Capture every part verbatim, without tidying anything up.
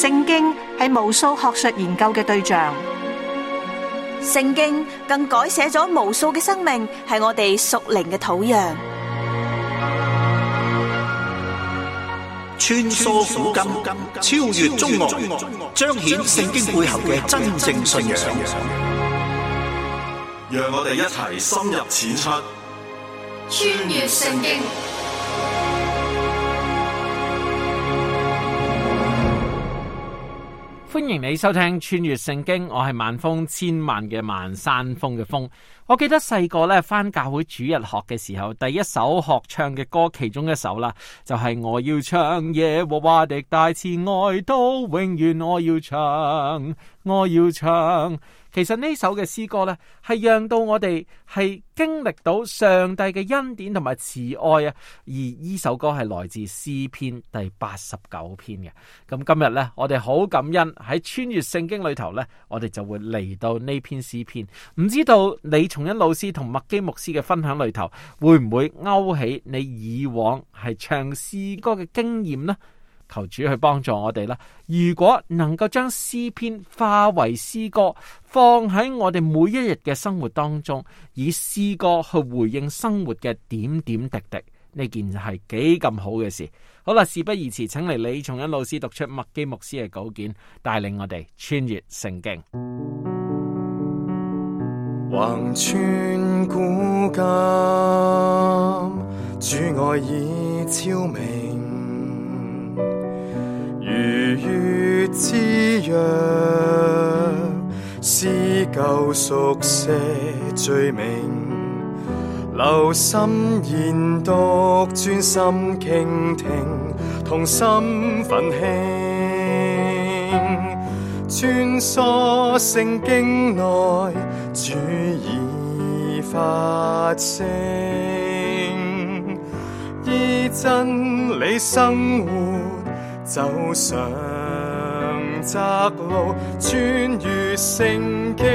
聖經係無數學術研究嘅對象， 聖經更改寫咗無數嘅生命，係我哋屬靈嘅土壤。 穿梭古今，超越中外，彰顯聖經背後嘅真正信仰。 讓我哋一齊深入淺出， 穿越聖經。 歡迎你收聽穿越聖經，我係萬峰，千萬嘅萬山峰嘅峰。我記得細個咧返教會主日學嘅時候，第一首學唱嘅歌其中一首啦，就係、是、我要唱耶和華的大慈愛到永遠，我要唱，我要唱。其實呢首嘅詩歌呢，係讓到我哋係經歷到上帝嘅恩典同埋慈愛啊！而呢首歌係來自詩篇第八十九篇嘅。咁今日呢，我哋好感恩喺穿越聖經裏頭呢，我哋就會嚟到呢篇詩篇。唔知道李松恩老師同麥基牧師嘅分享裏頭，會唔會勾起你以往係唱詩歌嘅經驗呢？求主去幫助我哋啦！如果能夠將詩篇化為詩歌，放喺我哋每一日嘅生活當中，以詩歌去回應生活嘅點點滴滴，呢件係幾咁好嘅事。好啦，事不宜遲，請嚟李松恩老師讀出麥基牧師嘅稿件，帶領我哋穿越聖經。 橫穿古今，主愛已超明，如月之約，撕救贖赦罪名，留心研讀，專心傾聽，同心奮興，穿梭聖經內，主已發聲，依真理生活，走上窄路，穿越聖經。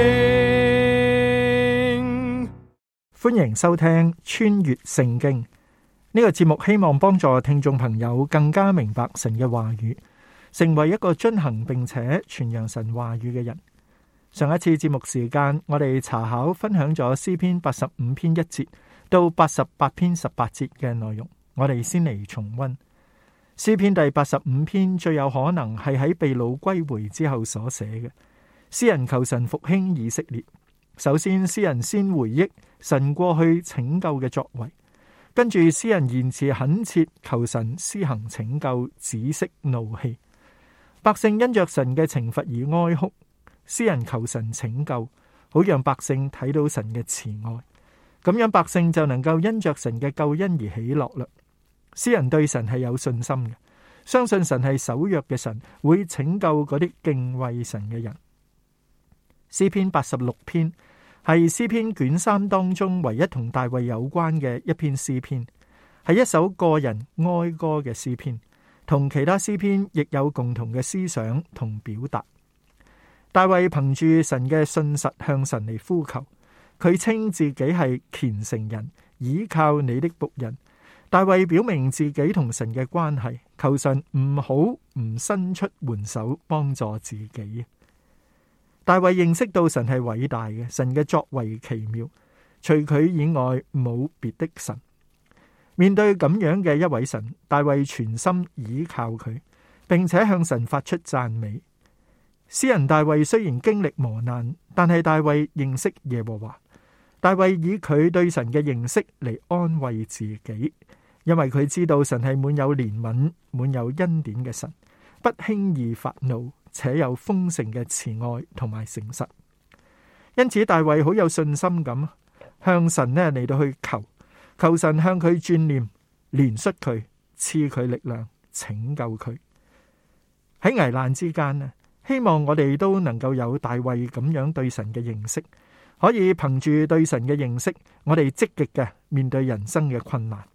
歡迎收聽穿越聖經呢個節目，希望幫助聽眾朋友更加明白神嘅話語，成為一個遵行並且傳揚神話語嘅人。上一次節目時間，我哋查考分享咗詩篇八十五篇一節到八十八篇十八節嘅內容，我哋先嚟重溫。詩篇第八十五篇最有可能係喺被擄歸回之後所寫嘅。詩人求神復興以色列。首先，詩人先回憶神過去拯救嘅作為，跟住詩人言辭懇切求神施行拯救，止息怒氣。百姓因着神嘅懲罰而哀哭，詩人求神拯救，好讓百姓睇到神嘅慈愛，咁樣百姓就能夠因着神嘅救恩而喜樂啦。詩人對神係有信心嘅，相信神係守約嘅神，會拯救嗰啲敬畏神嘅人。詩篇八十六篇係詩篇卷三當中唯一同大衛有關嘅一篇詩篇，係一首個人哀歌嘅詩篇，同其他詩篇亦有共同嘅思想同表達。大衛憑住神嘅信實向神嚟呼求，佢稱自己係虔誠人，倚靠你的僕人。大衛表明自己同神嘅關係，求神唔好唔伸出援手幫助自己。大衛認識到神係偉大嘅，神嘅作為奇妙，除佢以外冇別的神。面對咁樣嘅一位神，大衛全心倚靠佢，並且向神發出讚美。詩人大衛雖然經歷磨難，但係大衛認識耶和華。大衛以佢對神嘅認識嚟安慰自己，因為佢知道神係滿有憐憫、滿有恩典嘅神，不輕易發怒，且有豐盛嘅慈愛同埋誠實。因此大衛好有信心咁向神呢嚟到去求，求神向佢轉念，憐恤佢，賜佢力量，拯救佢。喺危難之間呢，希望我哋都能夠有大衛咁樣對神嘅認識，可以憑住對神嘅認識，我哋積極嘅面對人生嘅困難。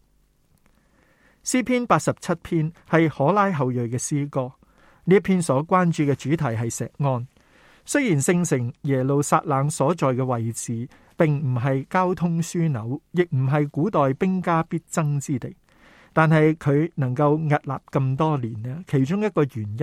詩篇八十七篇係可拉後裔嘅詩歌，呢一篇所關注嘅主題係錫安。雖然聖城耶路撒冷所在嘅位置並唔係交通樞紐，亦唔係古代兵家必爭之地，但係佢能夠屹立咁多年呢，其中一個原因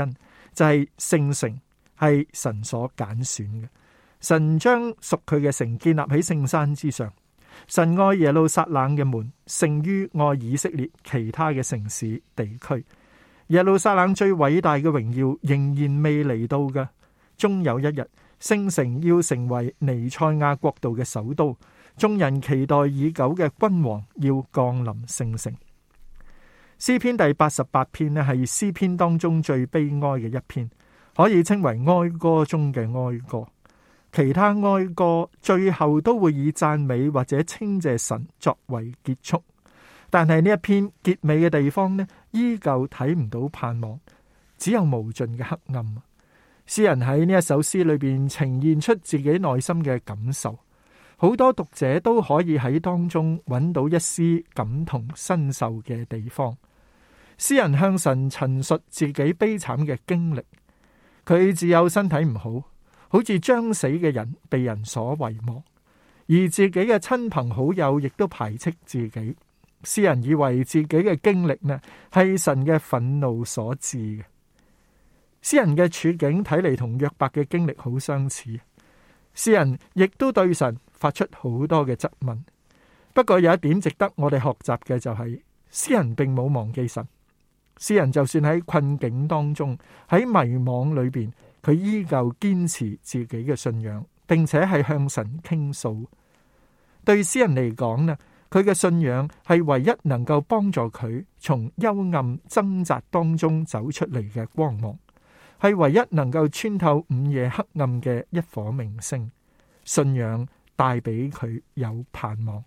就係聖城，係神所揀選嘅。神將屬佢嘅城建立喺聖山之上。神愛耶路撒冷嘅門勝於愛以色列其他嘅城市地區。耶路撒冷最偉大嘅榮耀仍然未嚟到嘅，終有一日聖城要成為彌賽亞國度嘅首都，眾人期待已久嘅君王要降臨聖城。詩篇第八十八篇呢，係詩篇當中最悲哀嘅一篇，可以稱為哀歌中嘅哀歌。其他哀歌最後都會以讚美或者稱謝神作為結束，但係呢一篇結尾嘅地方呢，依舊睇唔到盼望，只有無盡嘅黑暗。詩人喺呢一首詩裏邊呈現出自己內心嘅感受，好多讀者都可以喺當中揾到一絲感同身受嘅地方。詩人向神陳述自己悲慘嘅經歷，佢只有身體唔好，好似將死嘅人被人所遺忘，而自己嘅親朋好友亦都排斥自己。詩人以為自己嘅經歷呢係神嘅憤怒所致嘅。詩人嘅處境睇嚟同約伯嘅經歷好相似，詩人亦都對神發出好多嘅質問。不過有一點值得我哋學習嘅就係，詩人並冇忘記神。詩人就算喺困境當中，喺迷惘裏邊，佢依舊堅持自己嘅信仰，並且係向神傾訴。對詩人嚟講呢，佢嘅信仰係唯一能夠幫助佢從幽暗掙扎當中走出嚟嘅光芒，係唯一能夠穿透午夜黑暗嘅一顆明星。信仰帶俾佢有盼望。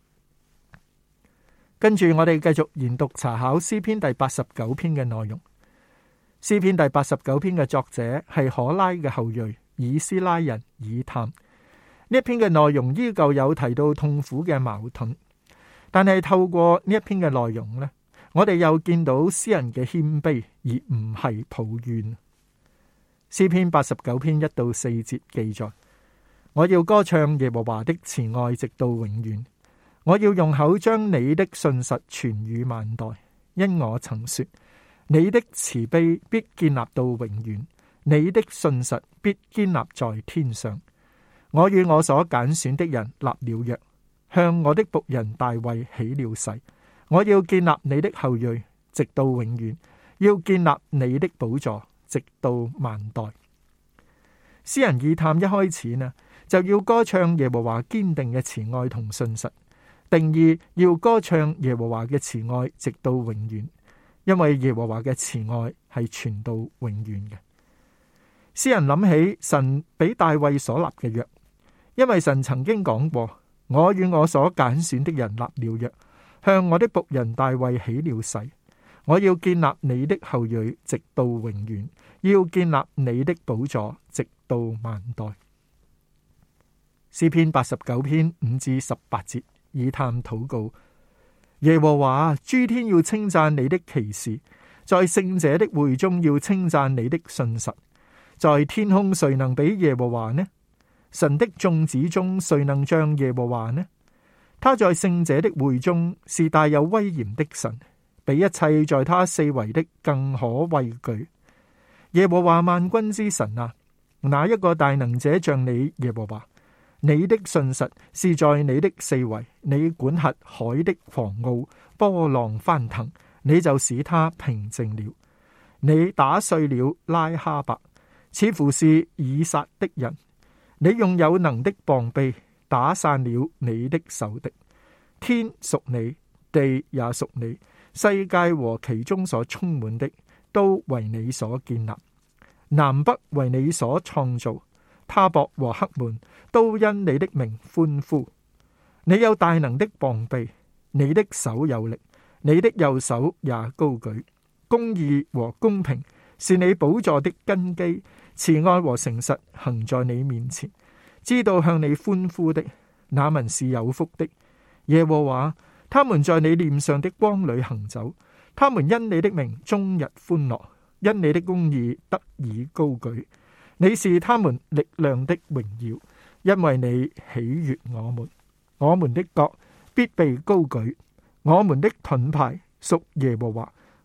跟住我哋繼續研讀查考詩篇第八十九篇嘅內容。詩篇第八十九篇嘅作者係可拉嘅後裔以斯拉人以探。呢一篇嘅內容依舊有提到痛苦嘅矛盾，但係透過呢一篇嘅內容呢，我哋又見到詩人嘅謙卑，而唔係抱怨。詩篇八十九篇一到四節記載：我要歌唱耶和華的慈愛直到永遠，我要用口將你的信實傳與萬代，因我曾說，你的慈悲必建立到永遠，你的信實必堅立在天上。我與我所揀選的人立了約，向我的僕人大衛起了誓，我要建立你的後裔直到永遠，要建立你的寶座直到萬代。詩人以探一開始呢，就要歌唱耶和華堅定嘅慈愛同信實，定義要歌唱耶和華嘅慈愛直到永遠，因為耶和華嘅慈愛係傳到永遠嘅。詩人諗起神俾大衛所立嘅約，因為神曾經講過，我與我所揀選的人立了約，向我的僕人大衛起了誓，我要建立你的後裔直到永遠，要建立你的寶座直到萬代。詩篇八十九篇五至十八節，以探禱告：耶和華，諸天要稱讚你的奇事，在聖者的會中要稱讚你的信實。在天空誰能比耶和華呢？神的眾子中誰能像耶和華呢？他在聖者的會中是大有威嚴的神，比一切在他四圍的更可畏懼。耶和華萬軍之神啊，哪一個大能者像你耶和華？你的信實是在你的四圍，你管轄海的狂傲，波浪翻騰，你就使他平靜了。你打碎了拉哈伯，似乎是以撒的人。你用有能的膀臂打散了你的仇敵。天屬你，地也屬你，世界和其中所充滿的都為你所建立。南北為你所創造，他泊和黑門都因你的名歡呼。你有大能的膀臂，你的手有力，你的右手也高舉。公義和公平是你寶座的根基，慈愛和誠實行在你面前。知道向你歡呼的那民是有福的。耶和華，他們在你臉上的光裏行走，他們因你的名終日歡樂，因你的公義得以高舉。你是他們力量的榮耀，因為你喜悅我們。我們的角必被高舉，我們的盾牌屬耶和華，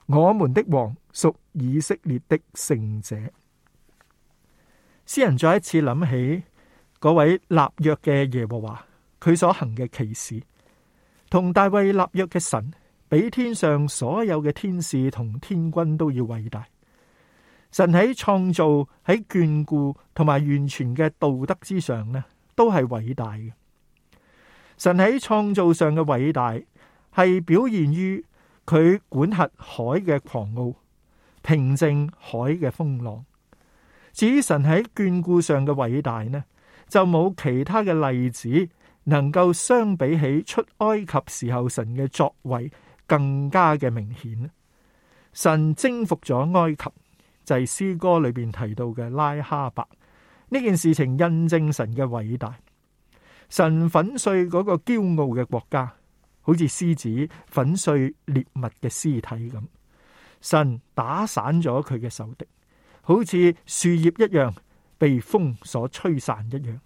我們的王屬以色列的聖者。詩人再一次諗起嗰位立約嘅耶和華，佢所行嘅奇事，同大衛立約嘅神，比天上所有嘅天使同天軍都要偉大。神喺創造、喺眷顧同埋完全嘅道德之上呢，都係偉大嘅。神喺創造上嘅偉大，係表現於佢管轄海嘅狂傲，平靜海嘅風浪。至於神喺眷顧上嘅偉大呢，就冇其他嘅例子能夠相比起出埃及時候神嘅作為更加嘅明顯。神征服咗埃及，就係詩歌裏邊提到嘅拉哈伯。呢件事情印證神嘅偉大。神粉碎嗰個驕傲嘅國家，好似獅子粉碎獵物嘅屍體咁。神打散咗佢嘅仇敵，好似樹葉一樣被風所吹散一樣。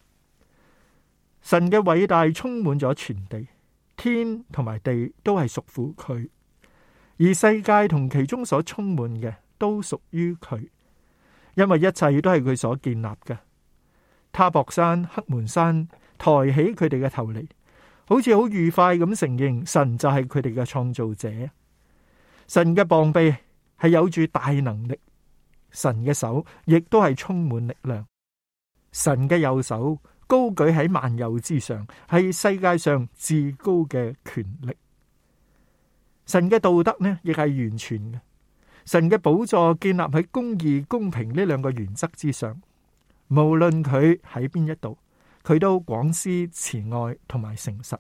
神嘅偉大充滿咗全地，天同埋地都係屬乎佢，而世界同其中所充滿嘅都屬於佢，因為一切都係佢所建立嘅。他泊山、黑門山抬起佢哋嘅頭嚟，好似好愉快咁承認神就係佢哋嘅創造者。神嘅膀臂係有住大能力，神嘅手亦都係充滿力量。神嘅右手高舉喺萬有之上，係世界上至高嘅權力。神嘅道德呢，亦係完全嘅。神嘅寶座建立喺公義、公平呢兩個原則之上。無論佢喺邊一度，佢都廣施慈愛同埋誠實。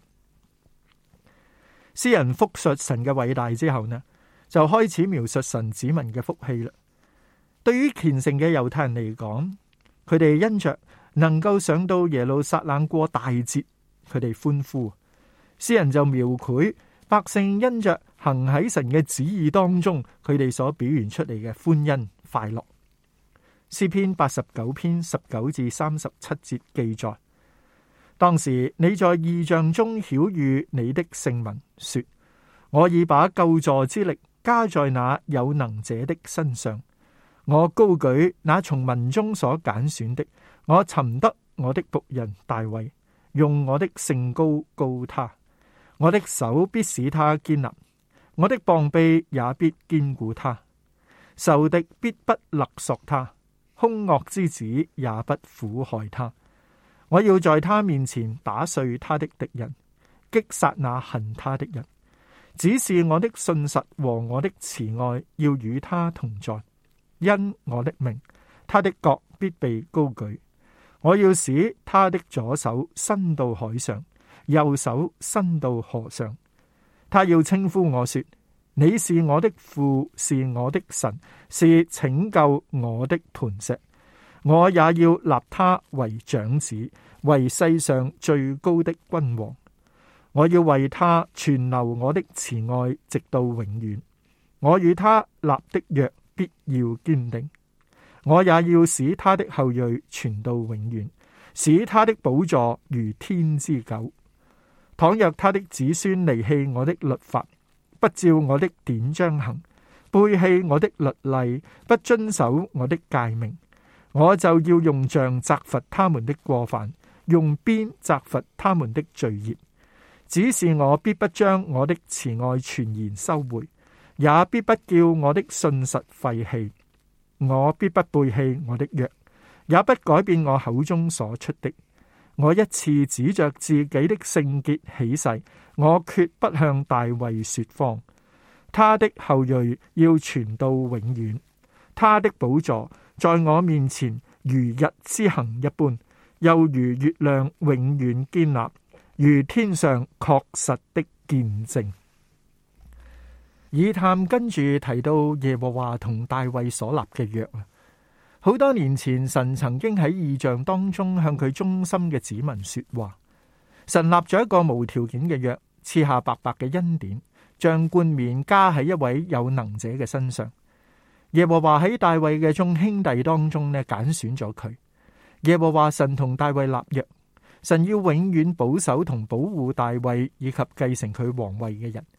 詩人複述神嘅偉大之後呢，就開始描述神子民嘅福氣啦。對於虔誠嘅猶太人嚟講，佢哋因着能夠上到耶路撒冷過大節，佢哋歡呼。詩人就描繪百姓因着行喺神嘅旨意當中，佢哋所表現出嚟嘅歡欣快樂。詩篇八十九篇十九至三十七節記載：當時你在異象中曉諭你的聖民，說：我已把救助之力加在那有能者的身上。我高舉那從民中所揀選的，我尋得我的僕人大衛，用我的聖膏膏他。我的手必使他堅立，我的膀臂也必堅固他。仇敵必不勒索他，兇惡之子也不苦害他。我要在他面前打碎他的敵人，擊殺那恨他的人。只是我的信實和我的慈愛要與他同在。因我的名，他的角必被高舉。我要使他的左手伸到海上，右手伸到河上。他要稱呼我說：你是我的父，是我的神，是拯救我的磐石。我也要立他為長子，為世上最高的君王。我要為他存留我的慈愛，直到永遠。我與他立的約必要堅定，我也要使他的後裔傳到永遠，使他的寶座如天之久。倘若他的子孫離棄我的律法，不照我的典章行，背棄我的律例，不遵守我的誡命，我就要用杖責罰他們的過犯，用鞭責罰他們的罪孽。只是我必不將我的慈愛全然收回，也必不叫我的信實廢棄。我必不背棄我的約，也不改變我口中所出的。我一次指着自己的聖潔起誓，我決不向大衛說謊。他的後裔要傳到永遠，他的寶座在我面前如日之行一般，又如月亮永遠堅立，如天上確實的見證。以探跟住提到耶和華同大衛所立嘅約啊，好多年前神曾經喺異象當中向佢忠心嘅子民說話。神立咗一個無條件嘅約，賜下白白嘅恩典，將冠冕加喺一位有能者嘅身上。耶和華喺大衛嘅眾兄弟當中呢，揀選咗佢。耶和華神同大衛立約，神要永遠保守同保護大衛以及繼承佢皇位嘅人。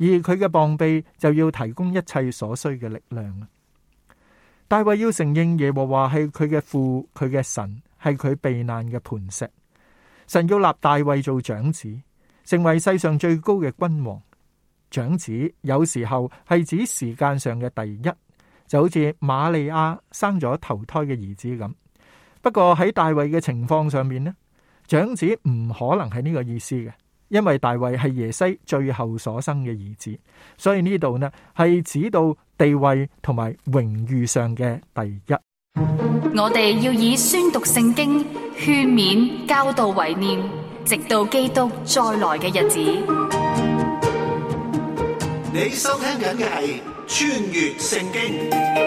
而佢嘅膀臂就要提供一切所需嘅力量。大衛要承認耶和華係佢嘅父，佢嘅神係佢避難嘅磐石。神要立大衛做長子，成為世上最高嘅君王。長子有時候係指時間上嘅第一，就好似瑪利亞生咗頭胎嘅兒子咁。不過喺大衛嘅情況上面呢，長子唔可能係呢個意思嘅，因為大衛係耶西最後所生嘅兒子，所以呢度呢係指到地位同埋榮譽上嘅第一。 我哋要以宣讀聖經、勸勉、教導為念，直到基督再來嘅日子。 你收聽緊嘅係穿越聖經。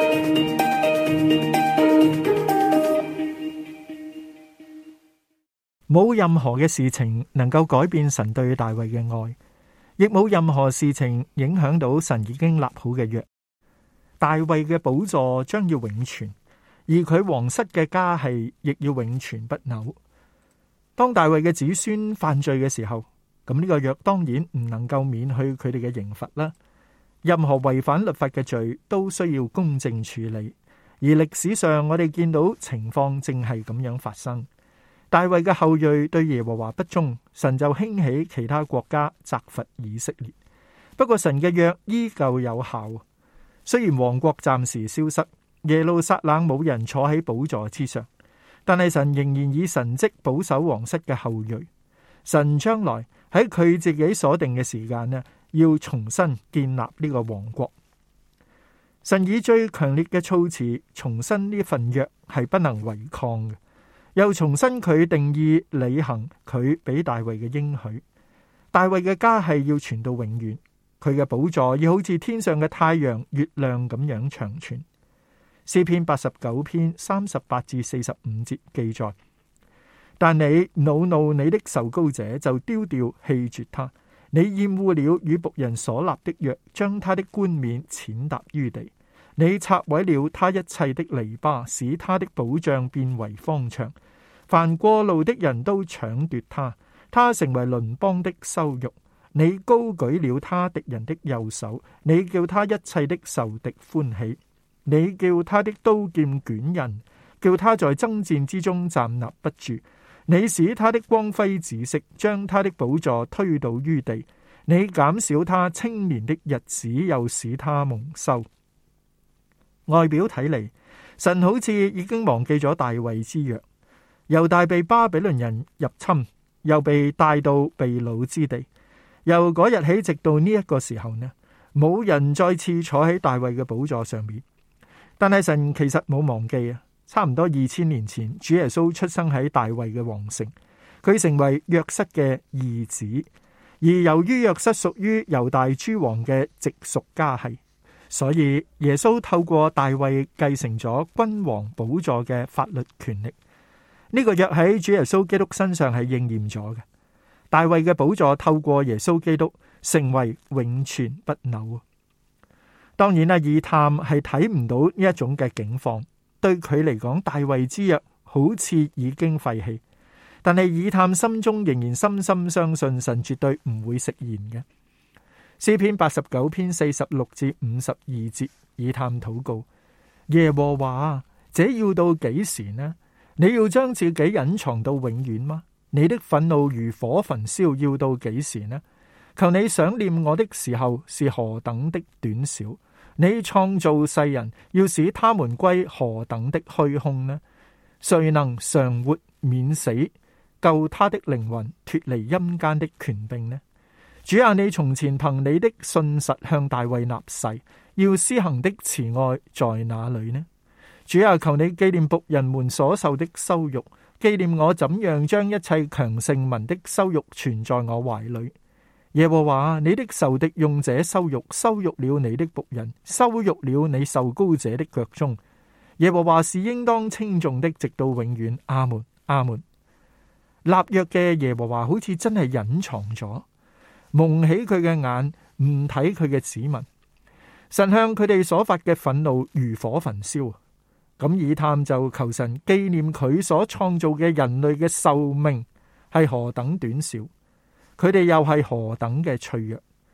冇任何嘅事情能夠改變神對大衛嘅愛，亦冇任何事情影響到神已經立好嘅約。大衛嘅寶座將要永存，而佢皇室嘅家系亦要永存不朽。當大衛嘅子孫犯罪嘅時候，咁呢個約當然唔能夠免去佢哋嘅刑罰啦。任何違反律法嘅罪都需要公正處理，而歷史上我哋見到情況正係咁樣發生。大衛嘅後裔對耶和華不忠，神就興起其他國家責罰以色列。不過神嘅約依舊有效，雖然王國暫時消失，耶路撒冷冇人坐喺寶座之上，但係神仍然以神蹟保守皇室嘅後裔。神將來喺佢自己所定嘅時間呢，要重新建立呢個王國。神以最強烈嘅措辭重申呢份約係不能違抗嘅，又重申佢定義履行佢俾大衛嘅應許。大衛嘅家係要傳到永遠，佢嘅寶座要好似天上嘅太陽、月亮咁樣長存。詩篇八十九篇三十八至四十五節記載：但你惱怒你的受膏者，就丟掉棄絕他。你厭惡了與僕人所立的約，將他的冠冕踐踏於地。你拆毀了他一切的籬笆，使他的保障變為荒場。凡過路的人都搶奪他，他成為鄰邦的羞辱。你高舉了他敵人的右手，你叫他一切的仇敵歡喜。你叫他的刀劍捲刃，叫他在爭戰之中站立不住。你使他的光輝止息，將他的寶座推倒於地。你減少他青年的日子，又使他蒙羞。外表睇嚟，神好似已經忘記咗大衛之約。猶大被巴比倫人入侵，又被帶到被擄之地。由嗰日起，直到呢一個時候呢，冇人再次坐喺大衛嘅寶座上面。但係神其實冇忘記啊，差唔多二千年前，主耶穌出生喺大衛嘅皇城，佢成為約瑟嘅兒子。而由於約瑟屬於猶大諸王嘅直屬家系，所以耶穌透過大衛繼承咗君王寶座嘅法律權力。呢個約喺主耶穌基督身上係應驗咗嘅。大衛嘅寶座透過耶穌基督成為永存不朽。當然啦，以探係睇唔到呢一種嘅境況，對佢嚟講，大衛之約好似已經廢棄。但係以探心中仍然深深相信神絕對唔會食言嘅。詩篇八十九篇四十六至五十二節，以探禱告：耶和華，這要到幾時呢？你要將自己隱藏到永遠嗎？你的憤怒如火焚燒，要到幾時呢？求你想念我的時候是何等的短少，你創造世人，要使他們歸何等的虛空呢？誰能常活免死，救他的靈魂脫離陰間的權柄呢？主啊，你從前憑你的信實向大衛立誓，要施行的慈愛在哪裏呢？主啊，求你紀念僕人們所受的羞辱，紀念我怎樣將一切強盛民的羞辱存在我懷裏。耶和華，你的仇敵用這羞辱羞辱了你的僕人，羞辱了你受膏者的腳蹤。耶和華是應當稱頌的，直到永遠。阿門，阿門。立約嘅耶和華好似真係隱藏咗，蒙起佢嘅眼，唔睇佢嘅子民。神向佢哋所發嘅憤怒如火焚燒。咁以探就求神紀念佢所創造嘅人類嘅壽命係何等短少，佢哋又係何等嘅脆弱。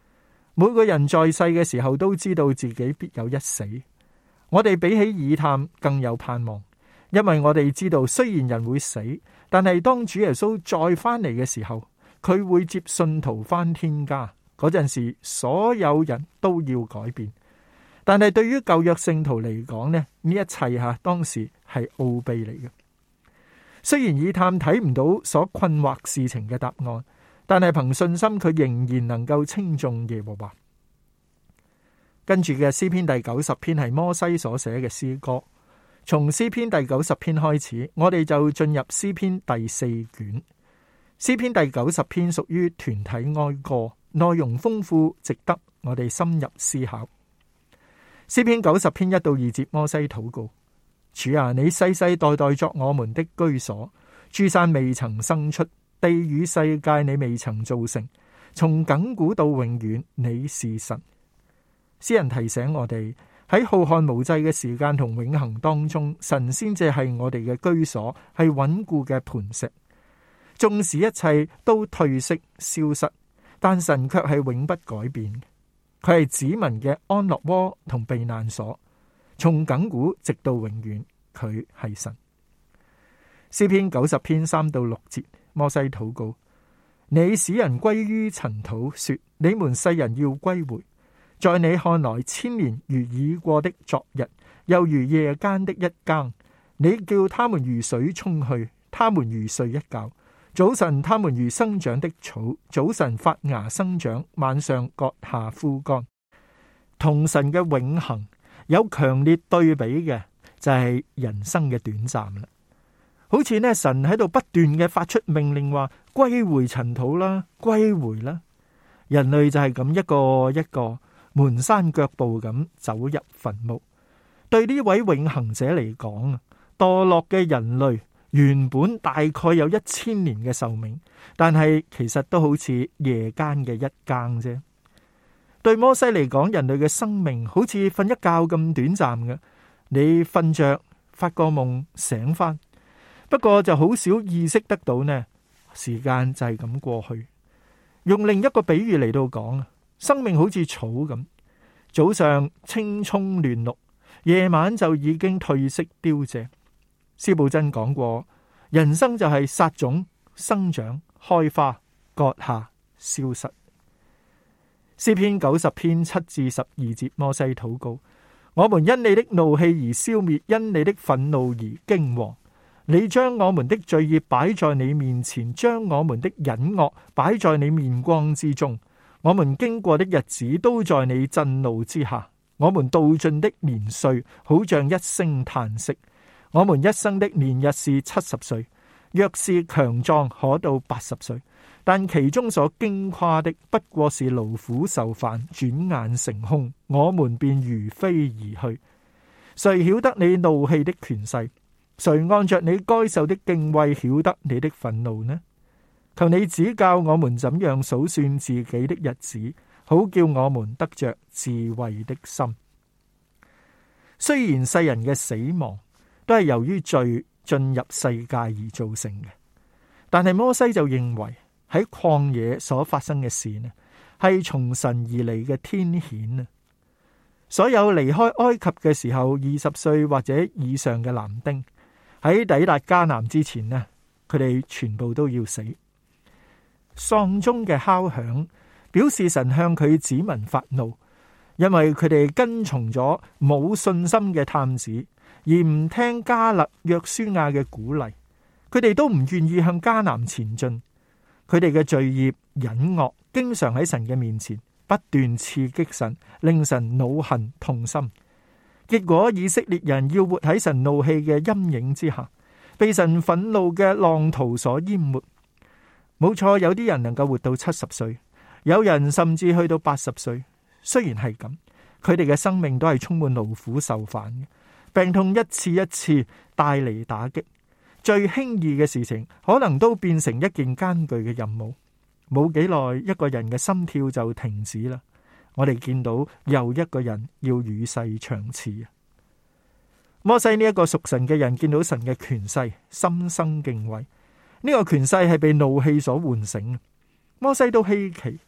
每個人在世嘅時候都知道自己必有一死。我哋比起以探更有盼望，因為我哋知道雖然人會死，但係當主耶穌再翻嚟嘅時候，佢會接信徒翻天家。嗰陣時，所有人都要改變。但係對於舊約聖徒嚟講呢，呢一切吓當時係奧秘嚟嘅。雖然以探睇唔到所困惑事情嘅答案，但係憑信心佢仍然能夠稱頌耶和華。跟住嘅詩篇第九十篇係摩西所寫嘅詩歌。從詩篇第九十篇開始，我哋就進入詩篇第四卷。詩篇第九十篇屬於團體哀歌，內容豐富，值得我哋深入思考。詩篇九十篇一到二節，摩西禱告：主啊，你世世代代作我們的居所，諸山未曾生出，地與世界你未曾造成，從亙古到永遠，你是神。詩人提醒我哋喺浩瀚無際嘅時間同永恆當中，神先至係我哋嘅居所，係穩固嘅磐石。縱使一切都褪色消失，但神卻係永不改變。佢係子民嘅安樂窩同避難所，從亙古直到永遠，佢係神。詩篇九十篇三到六節，摩西禱告：你使人歸於塵土，說你們世人要歸回。在你看來，千年如已過的昨日，又如夜間的一更。你叫他們如水沖去，他們如睡一覺。早晨他們如生長的草，早晨發芽生長，晚上割下枯乾。同神嘅永恆有強烈對比嘅就係人生嘅短暫啦。好似呢，神喺度不斷嘅發出命令，話歸回塵土啦，歸回啦。人類就係咁一個一個蹣跚腳步咁走入墳墓。對呢位永恆者嚟講，墮落嘅人類原本大概有一千年嘅壽命，但係其實都好似夜間嘅一更啫。對摩西嚟講，人類嘅生命好似瞓一覺咁短暫嘅。你瞓着發個夢醒翻，不過就好少意識得到呢，時間就係咁過去。用另一個比喻嚟到講，生命好似草咁，早上青蔥嫩綠，夜晚就已經褪色凋謝。司布真講過，人生就係撒種、生長、開花、割下、消失。詩篇九十篇七至十二節，摩西禱告：我們因你的怒氣而消滅，因你的憤怒而驚惶。你將我們的罪孽擺在你面前，將我們的隱惡擺在你面光之中。我們經過的日子都在你震怒之下，我們度盡的年歲好像一聲嘆息。我們一生的年日是七十歲，若是強壯可到八十歲，但其中所矜誇的不過是勞苦受煩，轉眼成空，我們便如飛而去。誰曉得你怒氣的權勢？誰按着你該受的敬畏曉得你的憤怒呢？求你指教我們怎樣數算自己的日子，好叫我們得着智慧的心。雖然世人嘅死亡都係由於罪進入世界而造成嘅，但係摩西就認為喺曠野所發生嘅事呢，係從神而嚟嘅天譴啊！所有離開埃及嘅時候二十歲或者以上嘅男丁，喺抵達迦南之前呢，佢哋全部都要死。喪鐘嘅敲響表示神向佢子民發怒，因為佢哋跟從咗冇信心嘅探子，而唔聽迦勒約書亞嘅鼓勵，佢哋都唔願意向迦南前進。佢哋嘅罪孽隱惡，經常喺神嘅面前不斷刺激神，令神惱恨痛心。結果以色列人要活喺神怒氣嘅陰影之下，被神憤怒嘅浪濤所淹沒。冇錯，有啲人能夠活到七十歲，有人甚至去到八十歲。雖然係咁，佢哋嘅生命都係充滿勞苦受煩嘅，病痛一次一次帶嚟打擊。最輕易嘅事情可能都變成一件艱巨嘅任務。冇幾耐，一個人嘅心跳就停止啦。我哋見到又一個人要與世長辭。摩西呢一個屬神嘅人見到神嘅權勢，心生敬畏。呢個權勢係被怒氣所喚醒。摩西都稀奇，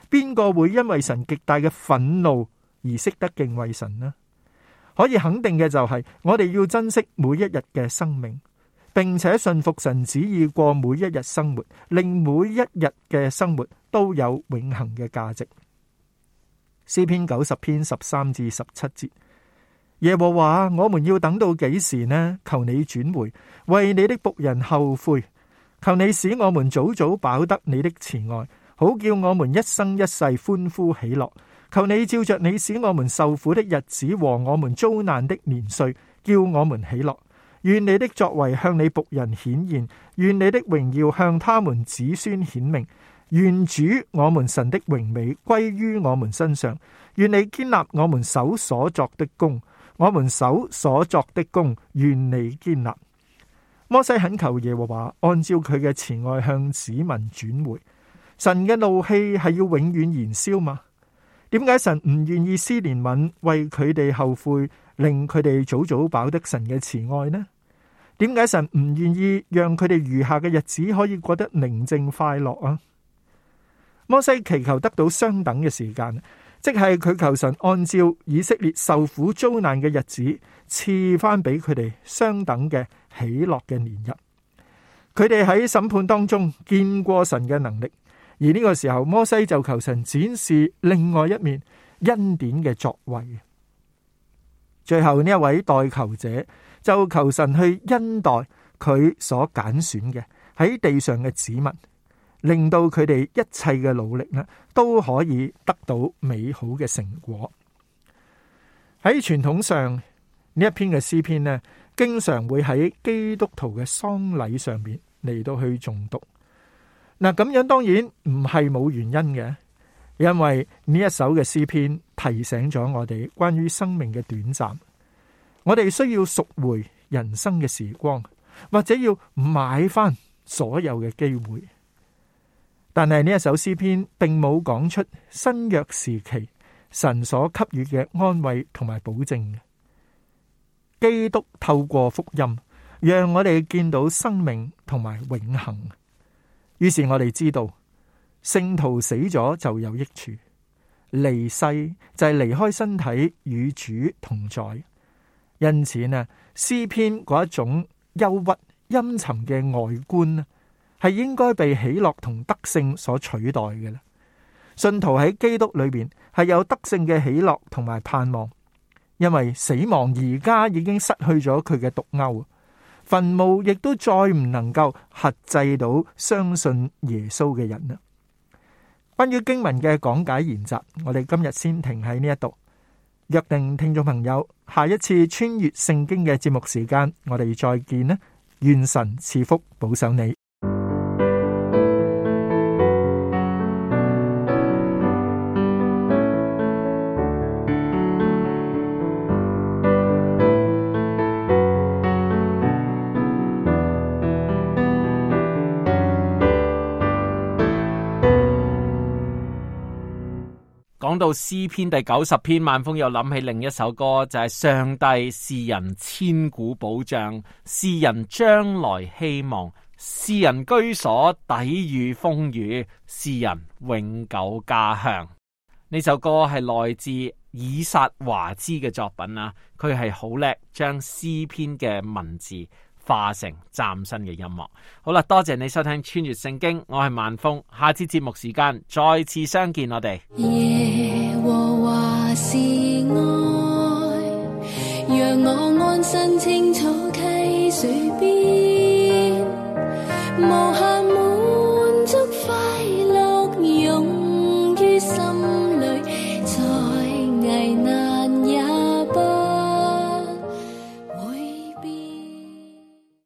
邊個會因為神極大嘅憤怒而識得敬畏神呢？可以肯定嘅就係，我哋要珍惜每一日嘅生命，並且信服神旨意過每一日生活，令每一日嘅生活都有永恆嘅價值。詩篇九十篇十三至十七節，耶和華，我們要等到幾時呢？求你轉回，為你的僕人後悔。求你使我們早早飽得你的慈愛，好叫我們一生一世歡呼喜樂。求你照着你使我們受苦的日子和我們遭難的年歲，叫我們喜樂。願你的作為向你僕人顯現，願你的榮耀向他們子孫顯明。願主我們神的榮美歸於我們身上。願你堅立我們手所作的工，我們手所作的工，願你堅立。摩西懇求耶和華按照佢嘅慈愛向子民轉回。神嘅怒氣係要永遠燃燒嗎？點解神唔願意施憐憫，為佢哋後悔，令佢哋早早飽得神嘅慈愛呢？點解神唔願意讓佢哋餘下嘅日子可以過得寧靜快樂啊？摩西祈求得到相等嘅時間，即係佢求神按照以色列受苦遭難嘅日子，賜翻俾佢哋相等嘅喜樂嘅年日。佢哋喺審判當中見過神嘅能力，而呢個時候摩西就求神展示另外一面恩典嘅作為。最後呢一位代求者就求神去恩待佢所揀選嘅喺地上嘅子民，令到佢哋一切嘅努力呢都可以得到美好嘅成果。喺傳統上呢一篇嘅詩篇呢，經常會喺基督徒嘅喪禮上面嚟到去誦讀。嗱，咁樣當然唔係冇原因嘅，因為呢一首嘅詩篇提醒咗我哋關於生命嘅短暫，我哋需要贖回人生嘅時光，或者要買翻所有嘅機會。但係呢一首詩篇並冇講出新約時期神所給予嘅安慰同埋保證。基督透過福音，讓我哋見到生命同埋永恆。於是我哋知道，聖徒死咗就有益處，離世就係離開身體與主同在。因此呢，詩篇嗰一種憂鬱陰沉嘅外觀係應該被喜樂同得勝所取代嘅啦。信徒喺基督裏邊係有得勝嘅喜樂同埋盼望，因為死亡而家已經失去咗佢嘅毒鈎，墳墓亦都再唔能夠轄制到相信耶穌嘅人啦。關於經文嘅講解研習，我哋今日先停喺呢一度，約定聽眾朋友下一次穿越聖經嘅節目時間，我哋再見啦。願神賜福保守你。 講到詩篇第九十篇，萬峰又諗起另一首歌，就係、是、上帝是人千古保障，是人將來希望，是人居所抵禦風雨，是人永久家鄉。呢首歌係來自以撒華茲嘅作品啊，佢係好叻將詩篇嘅文字化成嶄新嘅音樂。好啦，多謝你收聽穿越聖經，我係萬峰，下次節目時間再次相見，我哋耶和華是愛，讓我安身清楚。